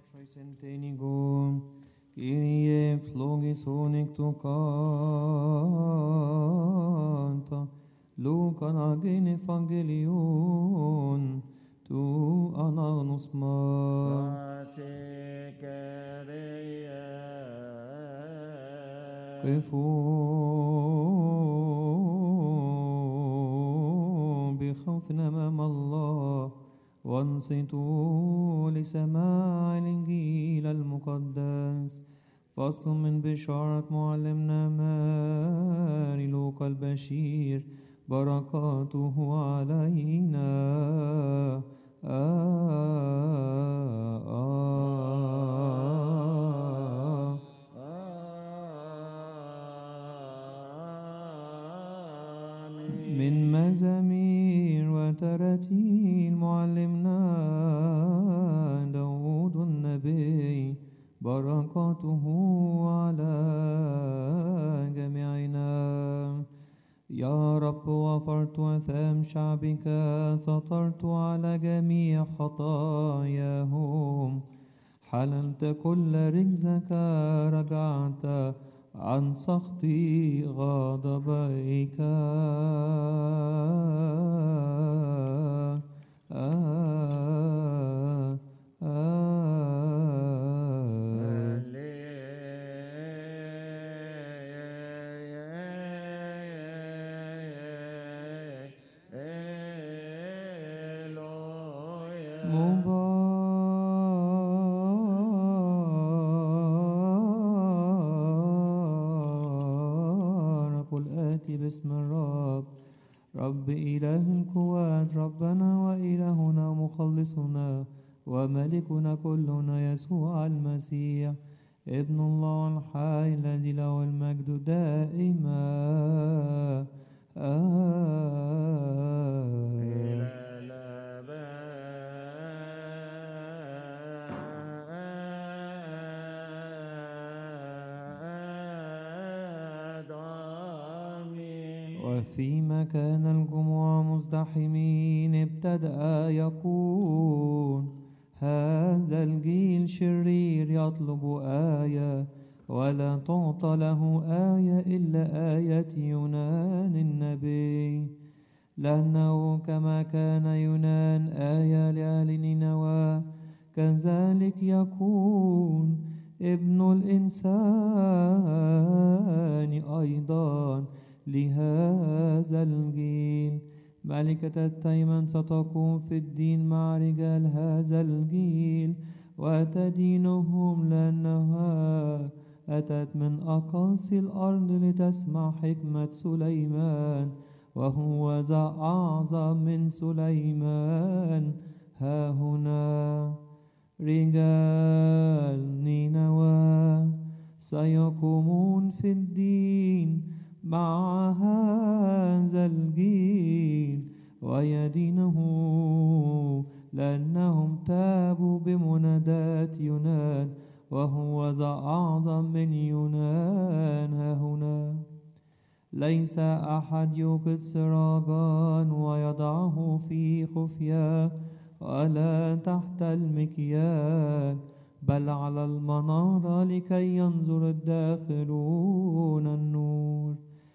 Sentenigo, Kyrie flogison ecto canta, Lucan agen evangelion, tu ananus ma. قفوا بخوف أمام الله وانصتوا لسماع الإنجيل المقدس. فصل من بشارة معلمنا ماري لوقا البشير بركاته علينا. من مزامير وتراتيل معلمنا داود النبي بركاته على جميعنا. يا رب غفرت أثام شعبك، سطرت على جميع خطاياهم، حللت كل رجزك، رجعت عن سخط غضبك. مبارك الآتي باسم الرب، رب إله القوات، ربنا وإلهنا مخلصنا وملكنا كلنا يسوع المسيح ابن الله الحي الذي له المجد دائما. وفيما كان الجموع مزدحمين ابتدأ يقول: هذا الجيل شرير يطلب آية، ولا تعطى له آية إلا آية يونان النبي، لأنه كما كان يونان آية لأهل نينوى كذلك يكون ابن الإنسان أيضا لهذا الجيل. ملكة التيمن ستقوم في الدين مع رجال هذا الجيل وتدينهم، لأنها أتت من أقاصي الأرض لتسمع حكمة سليمان، وهو ذا أعظم من سليمان. ها هنا رجال نينوى سيقومون في الدين مع هذا الجيل ويدينه، لأنهم تابوا بمنادات يونان، وهو ذا أعظم من يونان. ها هنا ليس أحد يوقد سراجا ويضعه في خفية ولا تحت المكيال، بل على المنارة لكي ينظر الداخلون النور.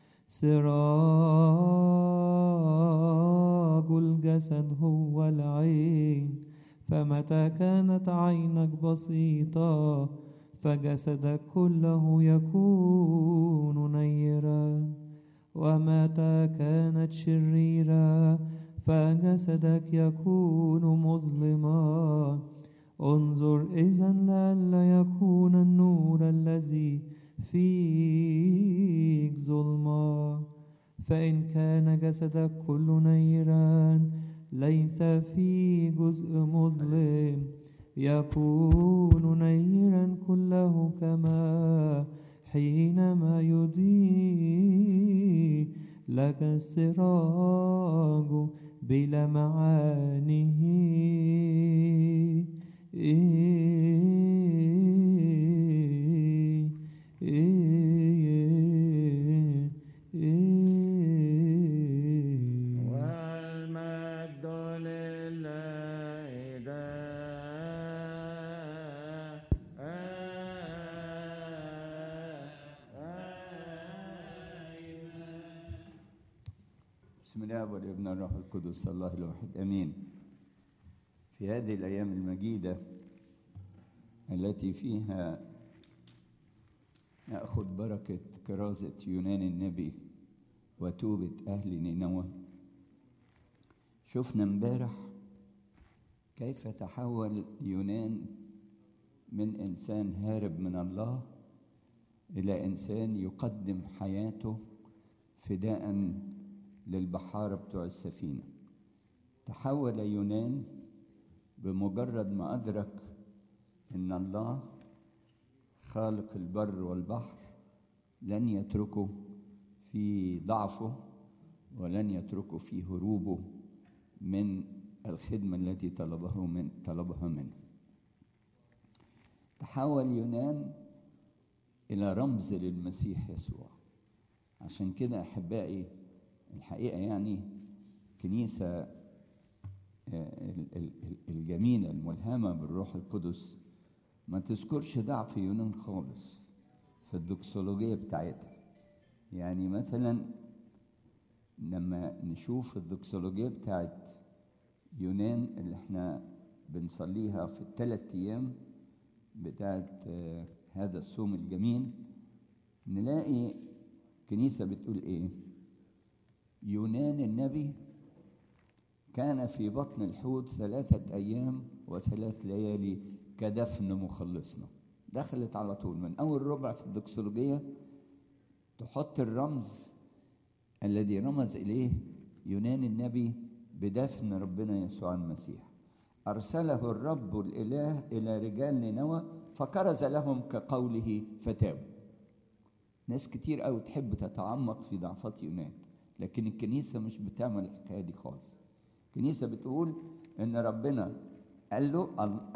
سراج الجسد هو العين، فمتى كانت عينك بسيطة فجسدك كله يكون نيرا، ومتى كانت شريرة فجسدك يكون مظلما. انظر إذن لئلا يكون النور الذي فيك ظلما، فإن كان جسدك كله نيرا ليس فيه جزء مظلم، يكون نيرا كله كما حينما يضيء لك السراج بلمعانه. والمجد لله بسم الله والابن والروح القدس الله الواحد امين. في هذه الايام المجيده التي فيها ناخذ بركه كرازه يونان النبي وتوبه اهل نينوى، شفنا امبارح كيف تحول يونان من انسان هارب من الله الى انسان يقدم حياته فداء للبحارة بتوع السفينة. تحول يونان بمجرد ما أدرك إن الله خالق البر والبحر لن يتركه في ضعفه ولن يتركه في هروبه من الخدمة التي طلبها منه. تحول يونان إلى رمز للمسيح يسوع. عشان كده أحبائي الحقيقة يعني كنيسة الجميلة الملهمة بالروح القدس ما تذكرش ضعف يونان خالص في الدوكسولوجية بتاعتها. يعني مثلا لما نشوف الدوكسولوجية بتاعت يونان اللي احنا بنصليها في ال3 أيام بتاعت هذا الصوم الجميل، نلاقي كنيسة بتقول ايه؟ يونان النبي كان في بطن الحوت 3 أيام و3 ليالي كدفن مخلصنا. دخلت على طول من أول ربع في الدوكسولوجية تحط الرمز الذي رمز إليه يونان النبي بدفن ربنا يسوع المسيح. أرسله الرب الإله إلى رجال نينوى فكرز لهم كقوله فتابوا. ناس كتير قوي تحب تتعمق في ضعفات يونان، لكن الكنيسة مش بتعمل الحكاية دي خالص. الكنيسة بتقول إن ربنا قال له،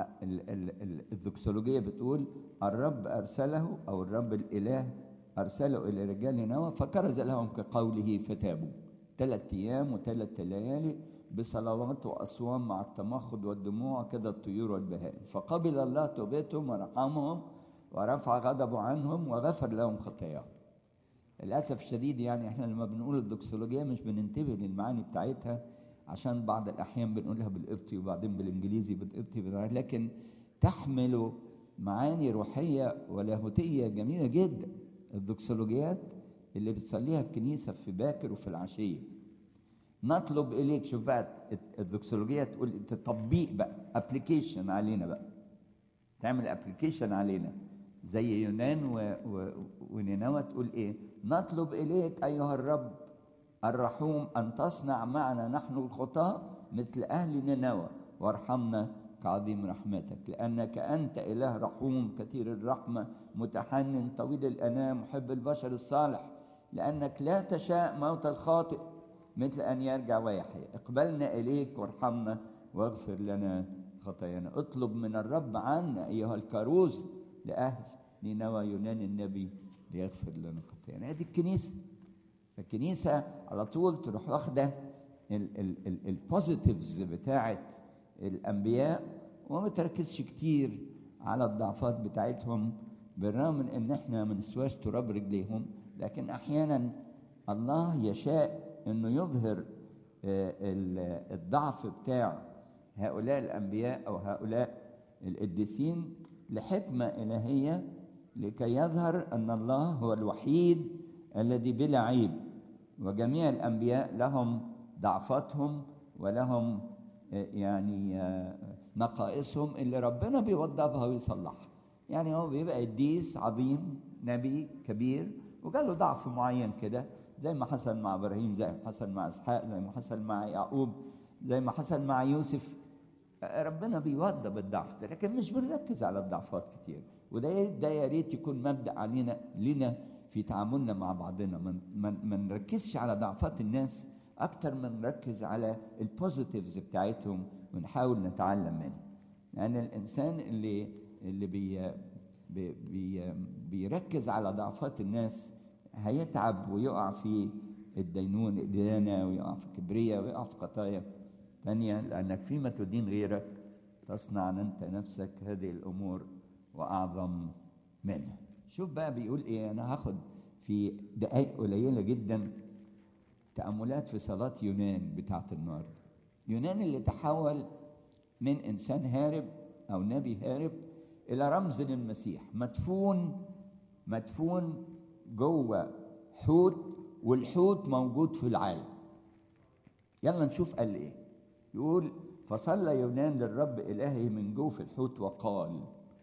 الدوكسولوجية بتقول الرب أرسله أو الرب الإله أرسله إلى رجال نينوى فكرز لهم كقوله فتابوا. 3 أيام و3 ليالي بصلوات وأصوام مع التمخض والدموع كده الطيور والبهائم، فقبل الله توبتهم ورحمهم ورفع غضبه عنهم وغفر لهم خطاياهم. للأسف الشديد يعني احنا لما بنقول الدوكسولوجية مش بننتبه للمعاني بتاعتها، عشان بعض الأحيان بنقولها بالقبطي وبعدين بالإنجليزي بالقبطي، لكن تحمل معاني روحية ولاهوتية جميلة جدا الدوكسولوجيات اللي بتصليها الكنيسة في باكر وفي العشية. نطلب إليك، شوف بقى الدوكسولوجية تقول تطبيق بقى، ابليكيشن علينا بقى، تعمل ابليكيشن علينا زي يونان ونينوى. تقول ايه؟ نطلب اليك ايها الرب الرحوم ان تصنع معنا نحن الخطاة مثل اهل نينوى وارحمنا كعظيم رحمتك، لانك انت اله رحوم كثير الرحمة متحنن طويل الانام محب البشر الصالح، لانك لا تشاء موت الخاطئ مثل ان يرجع ويحيى. اقبلنا اليك وارحمنا واغفر لنا خطايانا. اطلب من الرب عنا ايها الكاروز لاهل نينوى يونان النبي ليغفر لنا خطايانا. هذه الكنيسه. الكنيسه على طول تروح واخده البوزيتيفز بتاعت الانبياء وما تركزش كتير على الضعفات بتاعتهم، بالرغم من ان احنا ما نسواش تراب رجليهم، لكن احيانا الله يشاء انه يظهر الضعف بتاع هؤلاء الأنبياء أو هؤلاء القديسين لحكمة إلهية، لكي يظهر أن الله هو الوحيد الذي بلا عيب، وجميع الأنبياء لهم ضعفاتهم ولهم يعني نقائصهم اللي ربنا بيوضبها ويصلحها. يعني هو بيبقى قديس عظيم نبي كبير وجاله ضعف معين كده، زي ما حصل مع إبراهيم، زي ما حصل مع إسحاق، زي ما حصل مع يعقوب، زي ما حصل مع يوسف. ربنا بيوضب الضعف ده، لكن مش بنركز على الضعفات كتير. وده يا ريت يكون مبدأ لنا في تعاملنا مع بعضنا. ما نركزش على ضعفات الناس اكتر ما نركز على البوزيتيفز بتاعتهم ونحاول نتعلم منها. لان الانسان اللي بيركز على ضعفات الناس هيتعب ويقع في الدينونة ويقع في الكبرياء ويقع في خطايا ثانية، لأنك فيما تدين غيرك تصنع أنت نفسك هذه الأمور وأعظم منها. شوف بقى بيقول إيه. أنا هاخد في دقائق قليلة جدا تأملات في صلاة يونان بتاعت النهارده. يونان اللي تحول من إنسان هارب أو نبي هارب إلى رمز للمسيح، مدفون جوه حوت، والحوت موجود في العالم. يلا نشوف قال إيه. يقول: فصلى يونان للرب إلهه من جوف الحوت وقال.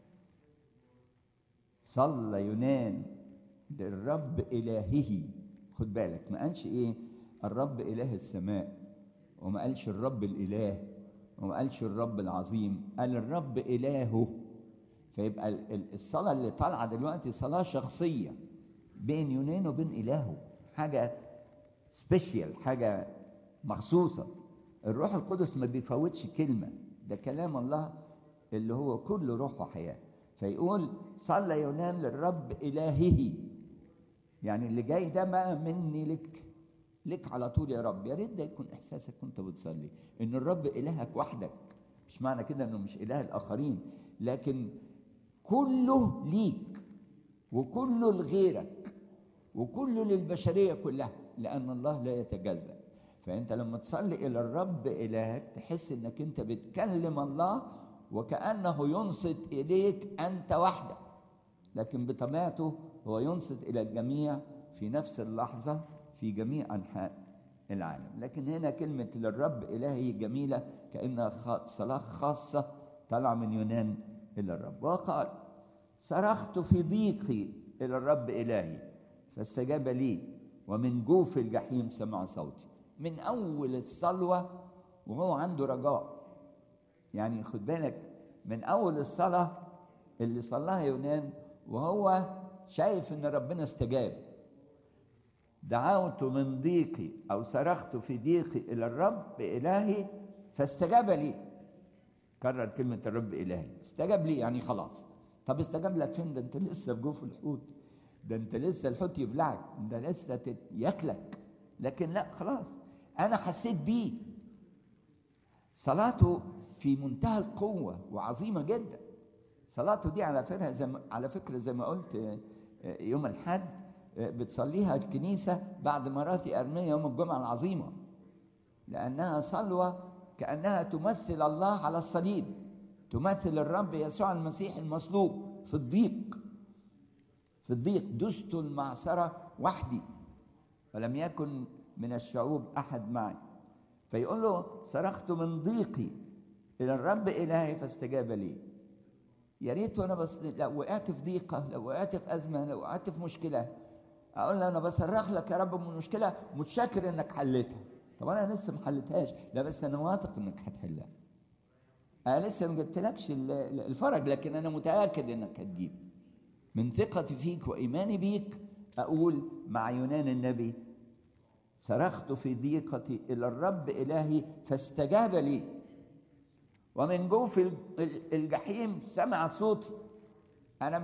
صلى يونان للرب إلهه. خد بالك، ما قالش إيه الرب إله السماء، وما قالش الرب الإله، وما قالش الرب العظيم، قال الرب إلهه. فيبقى الصلاة اللي طالعة دلوقتي صلاة شخصية بين يونان وبين إلهه، حاجة سبيشيال، حاجة مخصوصة. الروح القدس ما بيفوتش كلمة، ده كلام الله اللي هو كل روح وحياة. فيقول: صلى يونان للرب إلهه، يعني اللي جاي ده بقى مني لك على طول يا رب. يا ريت ده يكون إحساسك وأنت بتصلي، إن الرب إلهك وحدك. مش معنى كده إنه مش إله الآخرين، لكن كله ليك وكله لغيرك وكله للبشرية كلها، لأن الله لا يتجزأ. فأنت لما تصلي إلى الرب إلهك تحس إنك أنت بتكلم الله وكأنه ينصت إليك أنت وحدك، لكن بطبيعته هو ينصت إلى الجميع في نفس اللحظة في جميع أنحاء العالم. لكن هنا كلمة للرب إلهي جميلة، كأنها صلاة خاصة طالعة من يونان إلى الرب. وقال: صرخت في ضيقي إلى الرب إلهي فاستجاب لي، ومن جوف الجحيم سمع صوتي. من أول الصلوة وهو عنده رجاء. يعني خد بالك، من أول الصلاة اللي صلاها يونان وهو شايف إن ربنا استجاب. دعوت من ضيقي أو صرخت في ضيقي إلى الرب إلهي فاستجاب لي. كرر كلمة الرب إلهي، استجاب لي يعني خلاص. طب استجاب لك فين؟ ده أنت لسه في جوف الحوت، ده أنت لسه الحوت يبلعك، ده لسه ياكلك. لكن لا، خلاص أنا حسيت بيه. صلاته في منتهى القوة وعظيمة جدا. صلاته دي على فكرة زي ما قلت يوم الحد بتصليها الكنيسة بعد مراتي أرمية يوم الجمعة العظيمة، لأنها صلوة كأنها تمثل الله على الصليب، تمثل الرب يسوع المسيح المصلوب في الضيق. دست المعصرة وحدي ولم يكن من الشعوب أحد معي. فيقول له: صرخت من ضيقي إلى الرب إلهي فاستجاب لي. يا ريت وانا بس لو وقعت في ضيقه، لو وقعت في ازمه، لو وقعت في مشكله، اقول له: انا بصرخ لك يا رب من المشكله، متشكر انك حلتها. طب انا لسه ما حلتهاش، لا بس انا واثق انك هتحلها. انا لسه ما جبتلكش الفرج، لكن انا متاكد انك هتجيب. من ثقتي فيك وايماني بيك اقول مع يونان النبي: صرخت في ضيقتي الى الرب الهي فاستجاب لي، ومن جوف الجحيم سمع صوتي. انا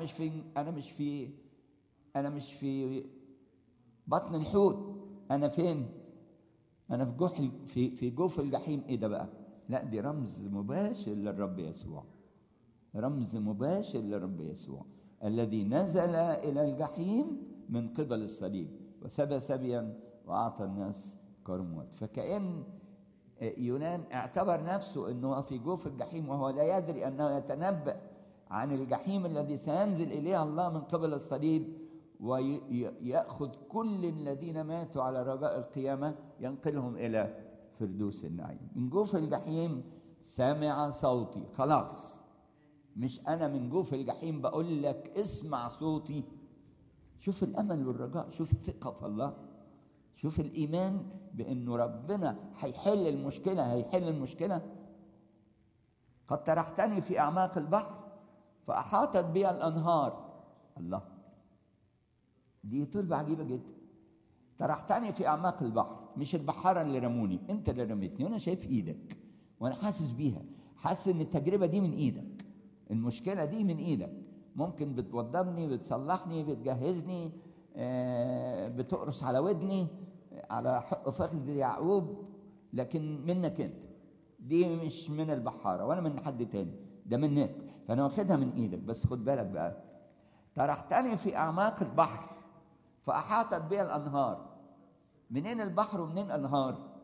مش في بطن الحوت، انا فين؟ انا في جوف الجحيم. ايه ده بقى؟ لا، دي رمز مباشر للرب يسوع، رمز مباشر للرب يسوع الذي نزل الى الجحيم من قبل الصليب وسبى سبيا واعطى الناس كرموات. فكأن يونان اعتبر نفسه انه في جوف الجحيم وهو لا يدري انه يتنبأ عن الجحيم الذي سينزل اليه الله من قبل الصليب، ويأخذ كل الذين ماتوا على رجاء القيامة ينقلهم الى فردوس النعيم. من جوف الجحيم سمع صوتي. خلاص، مش انا من جوف الجحيم بقول لك اسمع صوتي. شوف الامل والرجاء، شوف الثقة في الله، شوف الإيمان بأنه ربنا هيحل المشكلة. قد طرحتني في أعماق البحر فأحاطت بي الأنهار. الله، دي طلبة عجيبة جدا. طرحتني في أعماق البحر، مش البحارة اللي رموني، أنت اللي رميتني وأنا شايف إيدك وأنا حاسس بيها، حاسس إن التجربة دي من إيدك، المشكلة دي من إيدك. ممكن بتوضبني، بتصلحني، بتجهزني، بتقرص على ودني، على حق فخذ يعقوب، لكن منك انت. دي مش من البحارة ولا من حد تاني، ده منك، فانا واخدها من ايدك. بس خد بالك بقى، طرحتني في اعماق البحر فاحاطت بي الانهار. منين البحر ومنين أنهار؟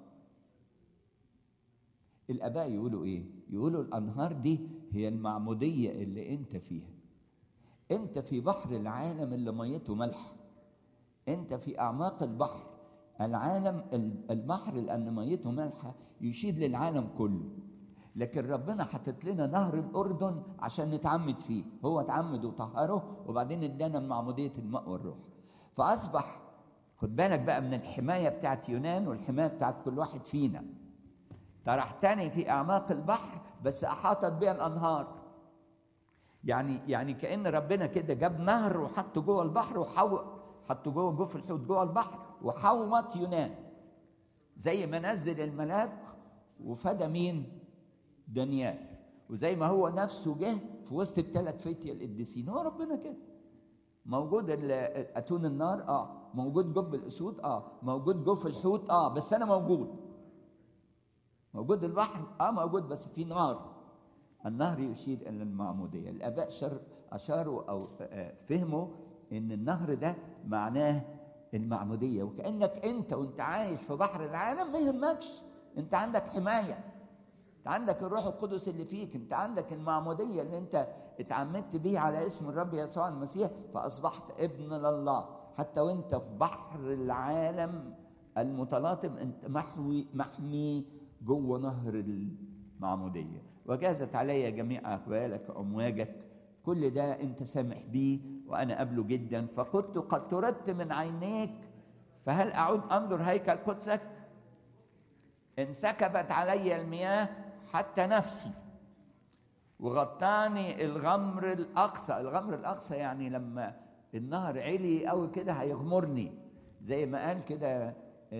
الآباء يقولوا إيه؟ يقولوا الأنهار دي هي المعمودية اللي أنت فيها. أنت في بحر العالم اللي ميته ملح، أنت في أعماق البحر. العالم البحر لأن ميته مالحة يشير للعالم كله، لكن ربنا حطت لنا نهر الأردن عشان نتعمد فيه. هو اتعمد وطهره وبعدين ادانا معمودية الماء والروح. فأصبح خد بالك بقى من الحماية بتاعت يونان والحماية بتاعت كل واحد فينا. طرحتني في أعماق البحر بس أحاطت بها الأنهار. يعني كأن ربنا كده جاب نهر وحطه جوه البحر حطه جوه جوف الحوت جوه البحر وحومت يونان، زي ما نزل الملاك وفدى مين؟ دانيال. وزي ما هو نفسه جه في وسط الثلاث فتية القديسين. هو ربنا كده موجود. اتون النار موجود، جوف الاسود موجود، جوف الحوت بس انا موجود البحر موجود، بس في نار. النهر يشير الى المعموديه. الاباء اشاروا او فهموا ان النهر ده معناه المعموديه، وكانك انت وانت عايش في بحر العالم ما يهمكش، انت عندك حمايه، انت عندك الروح القدس اللي فيك، انت عندك المعموديه اللي انت اتعمدت بيه على اسم الرب يسوع المسيح، فاصبحت ابن لله. حتى وانت في بحر العالم المتلاطم انت محمي جوه نهر المعموديه. وجازت علي جميع اهوالك وامواجك، كل ده انت سامح بيه وانا قابله جدا. فقلت قد طردت من عينيك فهل اعود انظر هيكل قدسك؟ انسكبت علي المياه حتى نفسي وغطاني الغمر الاقصى. الغمر الاقصى يعني لما النهر علي قوي كده هيغمرني، زي ما قال كده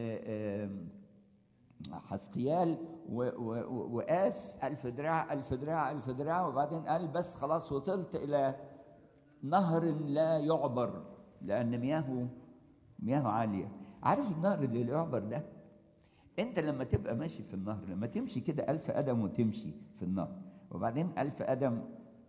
حسقيال وقاس 1000 دراع 1000 دراع 1000 دراع، وبعدين قال بس خلاص وصلت الى نهر لا يعبر لان مياهه عاليه. عارف النهر اللي لا يعبر ده؟ انت لما تبقى ماشي في النهر، لما تمشي كده 1000 قدم وتمشي في النهر، وبعدين 1000 قدم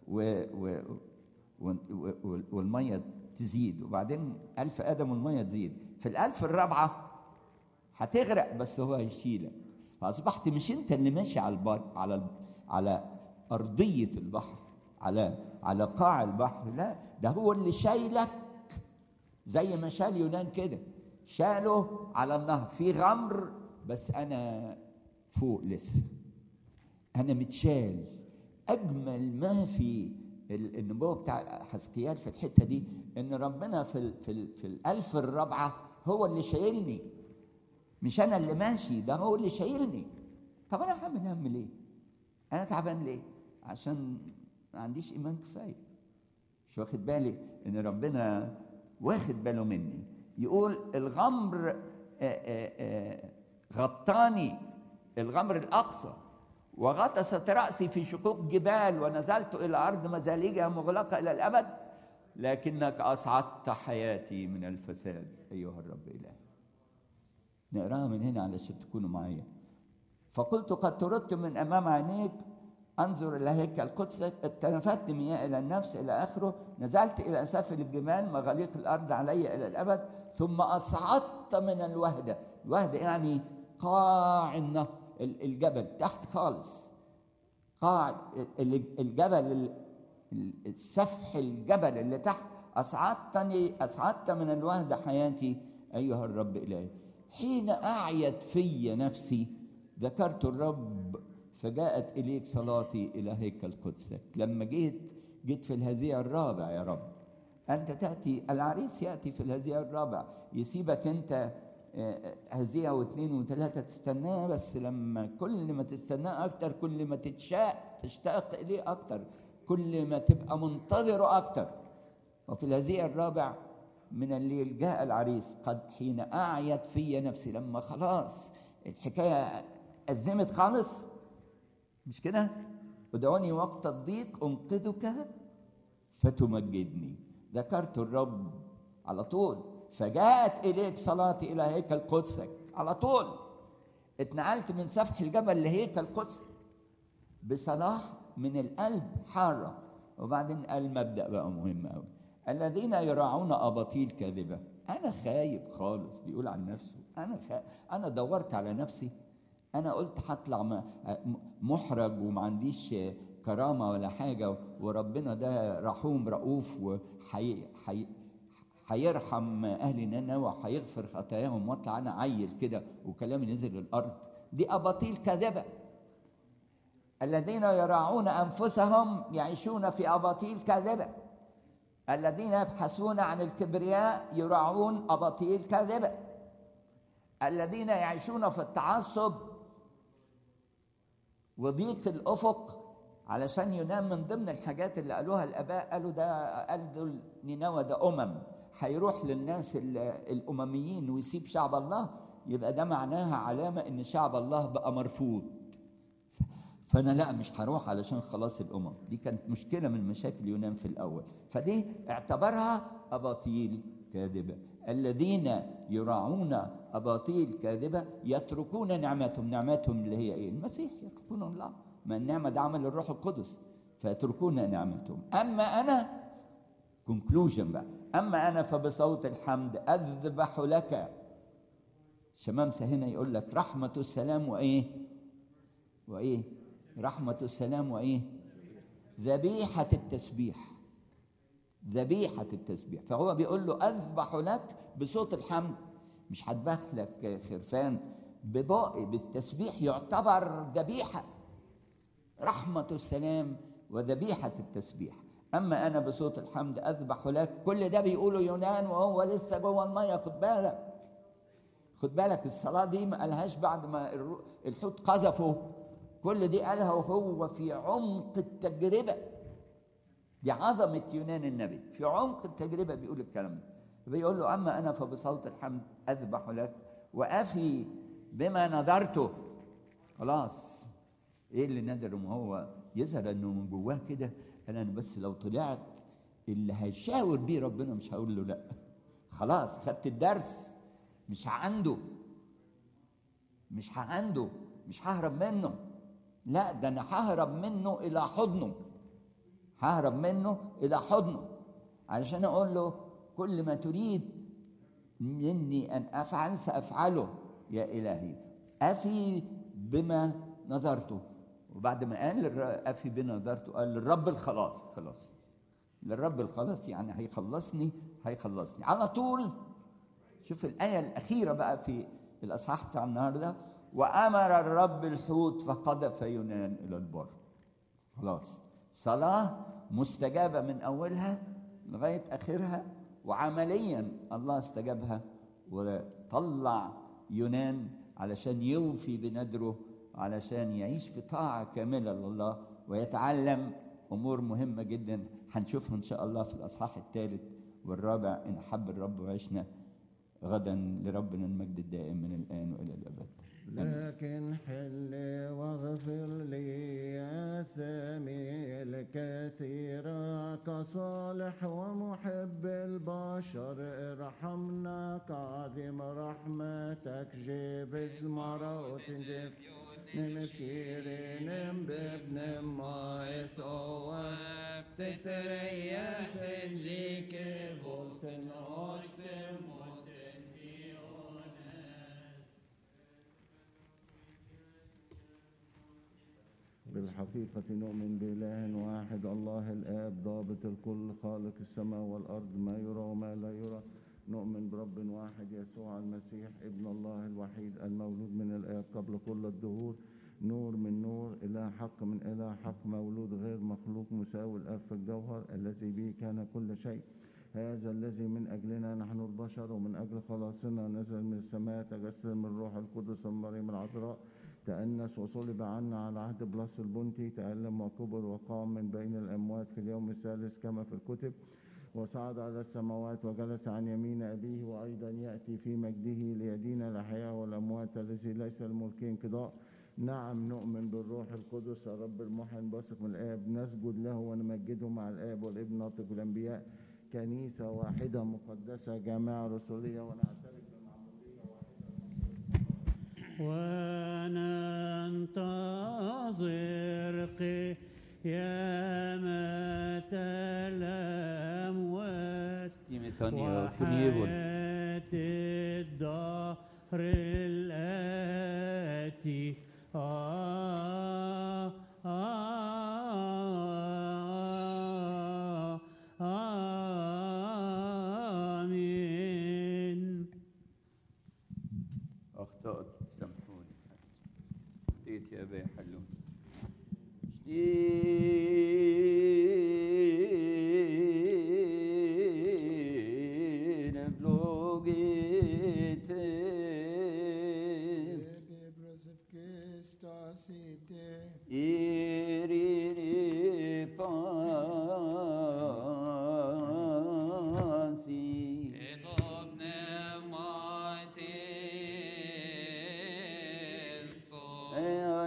والميه تزيد، وبعدين 1000 قدم والميه تزيد، في ال1000 الرابعه هتغرق بس هو هيشيلك. فاصبحت مش انت اللي ماشي على البر، على ارضيه البحر، على قاع البحر، لا، ده هو اللي شايلك. زي ما شال يونان كده، شاله على النهر في غمر، بس انا فوق لسه، انا متشال. اجمل ما في النبوه بتاع حسقيال في الحته دي ان ربنا في الالف الرابعه هو اللي شايلني، مش انا اللي ماشي، ده هو اللي شايلني. طب انا هعمل هم ليه؟ انا تعبان ليه؟ عشان ما عنديش ايمان كفايه، مش واخد بالي ان ربنا واخد باله مني. يقول الغمر غطاني الغمر الاقصى وغطست راسي في شقوق جبال ونزلت الى ارض مزاليجها مغلقه الى الابد، لكنك اصعدت حياتي من الفساد ايها الرب الهي. نقراها من هنا علشان تكونوا معايا. فقلت قد طردت من امام عينيك انظر الى هيكل قدسك، اتنفت مياه الى النفس الى اخره، نزلت الى اسافل الجبال مغاليق الارض علي الى الابد، ثم اصعدت من الوهده. الوهده يعني قاع الجبل تحت خالص، قاع الجبل، السفح الجبل اللي تحت. اصعدت من الوهده حياتي ايها الرب الهي. حين اعيت في نفسي ذكرت الرب فجاءت اليك صلاتي الى هيكل قدسك. لما جيت في الهزيع الرابع يا رب، انت تاتي، العريس ياتي في الهزيع الرابع، يسيبك انت هزيع واثنين وثلاثه تستناه، بس لما كل ما تستناه اكتر كل ما تشتاق اليه اكتر، كل ما تبقى منتظره اكتر. وفي الهزيع الرابع من الليل جاء العريس قد حين اعيت في نفسي. لما خلاص الحكايه ازمت خالص، مش كده؟ ادعوني وقت الضيق انقذك فتمجدني. ذكرت الرب على طول، فجاءت اليك صلاتي الى هيكل قدسك. على طول اتنقلت من سفح الجبل لهيكل قدسك بصلاح من القلب حاره. وبعدين قال مبدأ بقى مهم قوي: الذين يراعون اباطيل كاذبه. انا خايف خالص، بيقول عن نفسه انا دورت على نفسي. انا قلت هطلع محرج وما عنديش كرامه ولا حاجه، وربنا ده رحوم رؤوف هيرحم اهل نينوى وهيغفر خطاياهم، واطلع انا عيل كده وكلامي نزل للارض. دي اباطيل كاذبه. الذين يراعون انفسهم يعيشون في اباطيل كاذبه. الذين يبحثون عن الكبرياء يراعون اباطيل كاذبه. الذين يعيشون في التعصب وضيق الافق علشان ينام، من ضمن الحاجات اللي قالوها الاباء، قالوا نينوى ده هيروح للناس الامميين ويسيب شعب الله، يبقى ده معناها علامه ان شعب الله بقى مرفوض. فانا لا، مش هروح علشان خلاص الامم. دي كانت مشكله من مشاكل يونان في الاول، فدي اعتبرها اباطيل كاذبه. الذين يراعون اباطيل كاذبه يتركون نعمتهم اللي هي ايه؟ المسيح. يتركون الله، ما النعمه ده عمل الروح القدس، فيتركون نعمتهم. اما انا كونكلوجن بقى، اما انا فبصوت الحمد اذبح لك. شمامسه هنا يقول لك رحمه السلام وايه رحمه السلام وايه؟ ذبيحه التسبيح. ذبيحه التسبيح. فهو بيقول له اذبح لك بصوت الحمد. مش هذبح لك خرفان ببقي، بالتسبيح يعتبر ذبيحه. رحمه السلام وذبيحه التسبيح. اما انا بصوت الحمد اذبح لك. كل ده بيقوله يونان وهو لسه جوه الميه. خد بالك الصلاه دي ما قالهاش بعد ما الحوت قذفه. كل دي قالها وهو في عمق التجربه. دي عظمه يونان النبي، في عمق التجربه بيقول الكلام ده. بيقول له اما انا فبصوت الحمد اذبح لك وافي بما نذرته. خلاص، ايه اللي نذره؟ ما هو يظهر انه من جواه كده، انا بس لو طلعت اللي هيشاور بيه ربنا مش هقول له لا. خلاص خدت الدرس. مش ههرب منه. لا، ده انا ههرب منه الى حضنه علشان اقول له كل ما تريد مني ان افعل سافعله يا الهي. افي بما نذرته. وبعد ما قال افي بما نذرته قال للرب الخلاص. للرب الخلاص يعني هيخلصني على طول. شوف الآية الأخيرة بقى في الأصحاح بتاع النهارده. وأمر الرب الحوت فقذف يونان إلى البر. خلاص، صلاة مستجابة من أولها لغاية آخرها، وعمليا الله استجابها وطلع يونان علشان يوفي بنذره، علشان يعيش في طاعة كاملة لله ويتعلم أمور مهمة جدا هنشوفها إن شاء الله في الأصحاح الثالث والرابع إن حب الرب وعشنا غدا. لربنا المجد الدائم من الآن وإلى الأبد. لكن حل واغفر لي آثامي الكثيرة كصالح ومحب البشر. ارحمنا كعظيم رحمتك. جيب اسمرات جيب نمشيرين بابن ما يسوى تتريا سنجيك بولتن أشتم بالحقيقة نؤمن بإله واحد الله الآب ضابط الكل خالق السماء والأرض ما يرى وما لا يرى. نؤمن برب واحد يسوع المسيح ابن الله الوحيد المولود من الآب قبل كل الدهور، نور من نور، إله حق من إله حق، مولود غير مخلوق، مساوي الآب في الجوهر، الذي به كان كل شيء. هذا الذي من أجلنا نحن البشر ومن أجل خلاصنا نزل من السماء، تجسد من الروح القدس ومريم العذراء، تأنس وصلب عنا على عهد بلاس البنطي، تألم وكبر وقام من بين الأموات في اليوم الثالث كما في الكتب، وصعد على السماوات وجلس عن يمين أبيه، وأيضا يأتي في مجده ليدين الأحياء والأموات الذي ليس الملك انقضاء. نعم نؤمن بالروح القدس الرب المحن بثق من الآب، نسجد له ونمجده مع الآب والابن ناطق الأنبياء، كنيسة واحدة مقدسة جامعة رسولية، ونعترف بمعمودية واحدة وننتظر قيامة الأموات وحياة الدهر خطيت يا أبي حلو Stasite Iriri